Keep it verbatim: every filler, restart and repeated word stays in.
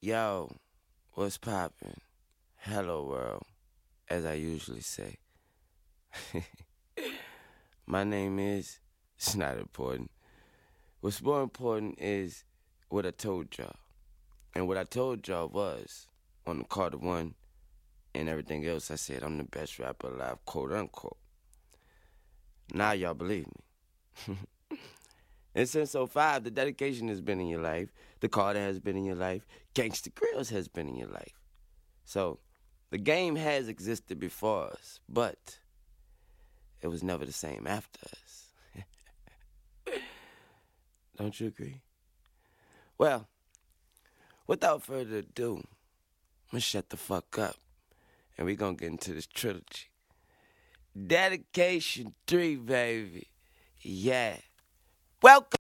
Yo, what's poppin'? Hello, world, as I usually say. My name is, it's not important. What's more important is what I told y'all. And what I told y'all was, on the Carter One and everything else, I said I'm the best rapper alive, quote unquote. Now y'all believe me. And since oh five, the dedication has been in your life. The Carter has been in your life. Gangsta Grills has been in your life. So, the game has existed before us, but it was never the same after us. Don't you agree? Well, without further ado, I'm gonna shut the fuck up, and we gonna get into this trilogy. Dedication three, baby. Yeah. Welcome.